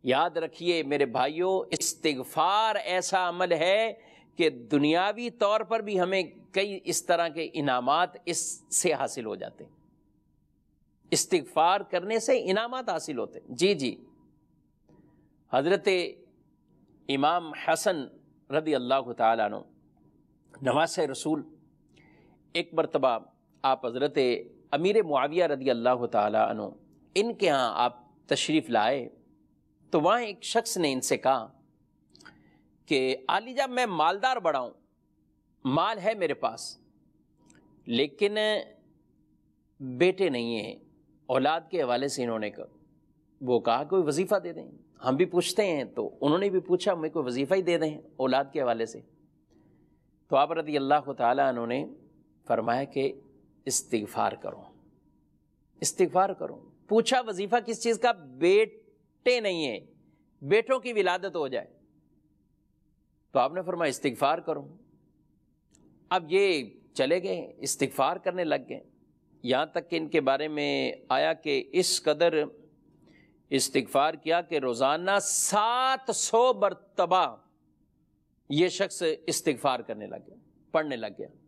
یاد رکھیے میرے بھائیوں، استغفار ایسا عمل ہے کہ دنیاوی طور پر بھی ہمیں کئی اس طرح کے انعامات اس سے حاصل ہو جاتے ہیں، استغفار کرنے سے انعامات حاصل ہوتے ہیں۔ جی حضرت امام حسن رضی اللہ تعالیٰ عنہ نواسہ رسول، ایک مرتبہ آپ حضرت امیر معاویہ رضی اللہ تعالیٰ عنہ ان کے ہاں آپ تشریف لائے تو وہاں ایک شخص نے ان سے کہا کہ عالی جب میں مالدار بڑا ہوں، مال ہے میرے پاس، لیکن بیٹے نہیں ہیں، اولاد کے حوالے سے انہوں نے وہ کہا کوئی وظیفہ دے دیں۔ ہم بھی پوچھتے ہیں تو انہوں نے بھی پوچھا میں کوئی وظیفہ ہی دے دیں اولاد کے حوالے سے۔ تو آپ رضی اللہ تعالیٰ عنہ نے فرمایا کہ استغفار کرو، استغفار کرو۔ پوچھا وظیفہ کس چیز کا؟ بیٹے نہیں ہیں، بیٹوں کی ولادت ہو جائے۔ تو آپ نے فرمایا استغفار کرو۔ اب یہ چلے گئے استغفار کرنے لگ گئے، یہاں تک کہ ان کے بارے میں آیا کہ اس قدر استغفار کیا کہ روزانہ 700 مرتبہ یہ شخص استغفار کرنے لگ گیا، پڑھنے لگ گیا۔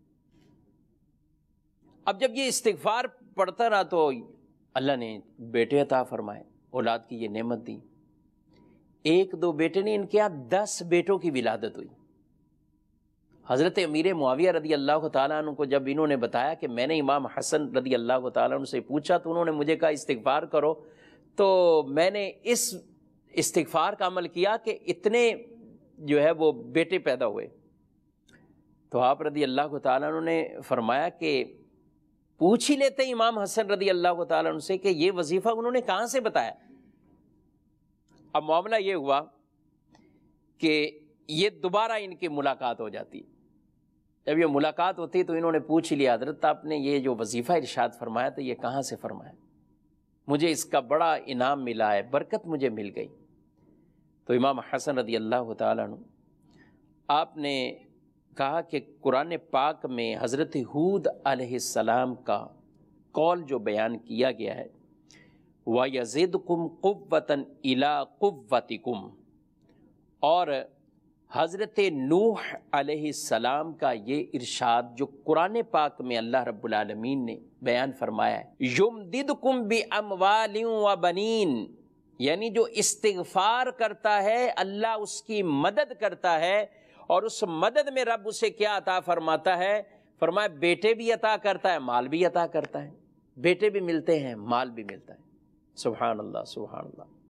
اب جب یہ استغفار پڑھتا رہا تو اللہ نے بیٹے عطا فرمائے، اولاد کی یہ نعمت دی۔ ایک دو بیٹے نہیں، ان کے یہاں 10 بیٹوں کی ولادت ہوئی۔ حضرت امیر معاویہ رضی اللہ تعالیٰ عنہ کو جب انہوں نے بتایا کہ میں نے امام حسن رضی اللہ تعالیٰ عنہ سے پوچھا تو انہوں نے مجھے کہا استغفار کرو، تو میں نے اس استغفار کا عمل کیا کہ اتنے جو ہے وہ بیٹے پیدا ہوئے۔ تو آپ رضی اللہ تعالیٰ عنہ نے فرمایا کہ پوچھ ہی لیتے ہیں امام حسن رضی اللہ تعالیٰ عنہ سے کہ یہ وظیفہ انہوں نے کہاں سے بتایا۔ اب معاملہ یہ ہوا کہ یہ دوبارہ ان کی ملاقات ہو جاتی۔ جب یہ ملاقات ہوتی تو انہوں نے پوچھ لیا حضرت آپ نے یہ جو وظیفہ ارشاد فرمایا تھا یہ کہاں سے فرمایا؟ مجھے اس کا بڑا انعام ملا ہے، برکت مجھے مل گئی۔ تو امام حسن رضی اللہ تعالیٰ عنہ آپ نے کہا کہ قرآن پاک میں حضرت ہود علیہ السلام کا قول جو بیان کیا گیا ہے وَيَزِدْكُمْ قُوَّةً إِلَىٰ قُوَّتِكُمْ، اور حضرت نوح علیہ السلام کا یہ ارشاد جو قرآن پاک میں اللہ رب العالمین نے بیان فرمایا ہے یمددکم باموال وبنین، یعنی جو استغفار کرتا ہے اللہ اس کی مدد کرتا ہے، اور اس مدد میں رب اسے کیا عطا فرماتا ہے؟ فرمایا بیٹے بھی عطا کرتا ہے، مال بھی عطا کرتا ہے، بیٹے بھی ملتے ہیں، مال بھی ملتا ہے۔ سبحان اللہ، سبحان اللہ۔